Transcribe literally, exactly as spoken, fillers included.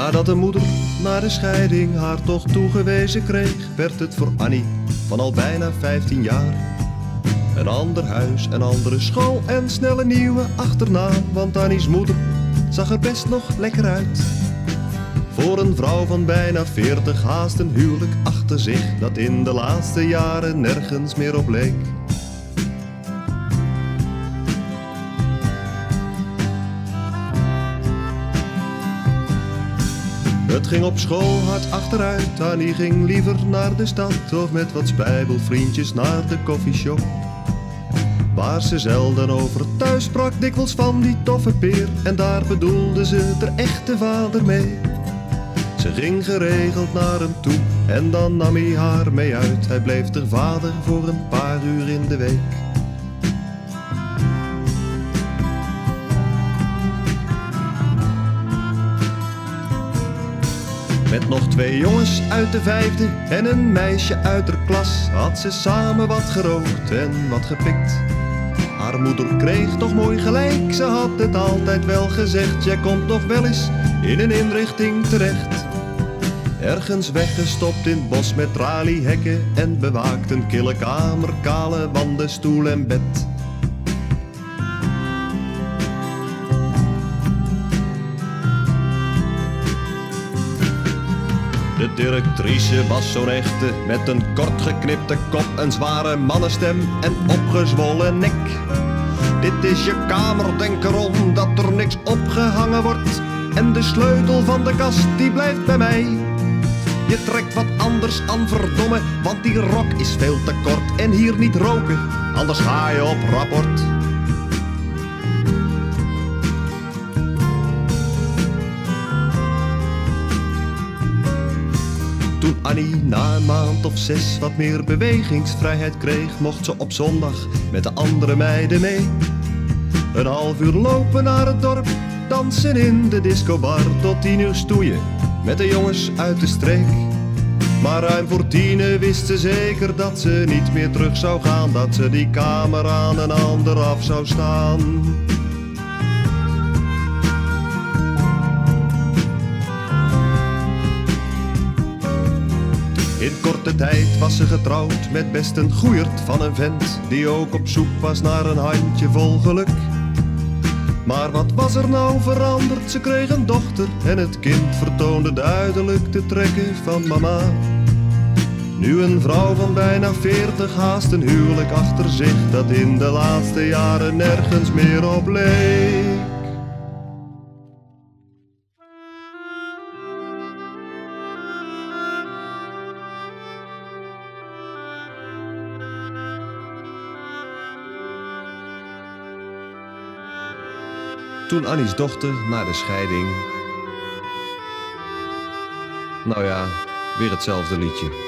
Nadat de moeder na de scheiding haar toch toegewezen kreeg, werd het voor Annie van al bijna vijftien jaar. Een ander huis, een andere school en snelle nieuwe achternaam. Want Annie's moeder zag er best nog lekker uit. Voor een vrouw van bijna veertig haast een huwelijk achter zich dat in de laatste jaren nergens meer op leek. Het ging op school hard achteruit, Annie ging liever naar de stad of met wat spijbelvriendjes naar de koffieshop. Waar ze zelden over thuis sprak, dikwijls van die toffe peer. En daar bedoelde ze de echte vader mee. Ze ging geregeld naar hem toe en dan nam hij haar mee uit. Hij bleef de vader voor een paar uur in de week. Met nog twee jongens uit de vijfde en een meisje uit haar klas had ze samen wat gerookt en wat gepikt. Haar moeder kreeg toch mooi gelijk, ze had het altijd wel gezegd. Jij komt nog wel eens in een inrichting terecht. Ergens weggestopt in het bos met traliehekken en bewaakt een kille kamer, kale wanden, stoel en bed. De directrice was zo'n echte, met een kort geknipte kop, een zware mannenstem en opgezwollen nek. Dit is je kamer, denk erom dat er niks opgehangen wordt. En de sleutel van de kast, die blijft bij mij. Je trekt wat anders aan, verdomme, want die rok is veel te kort. En hier niet roken, anders ga je op rapport. Toen Annie na een maand of zes wat meer bewegingsvrijheid kreeg, mocht ze op zondag met de andere meiden mee. Een half uur lopen naar het dorp, dansen in de discobar, tot tien uur stoeien met de jongens uit de streek. Maar ruim voor tienen wist ze zeker dat ze niet meer terug zou gaan, dat ze die kamer aan een ander af zou staan. In korte tijd was ze getrouwd met best een goeierd van een vent, die ook op zoek was naar een handjevol geluk. Maar wat was er nou veranderd? Ze kreeg een dochter en het kind vertoonde duidelijk de trekken van mama. Nu een vrouw van bijna veertig, haast een huwelijk achter zich dat in de laatste jaren nergens meer op leek. Toen Annie's dochter na de scheiding... Nou ja, weer hetzelfde liedje.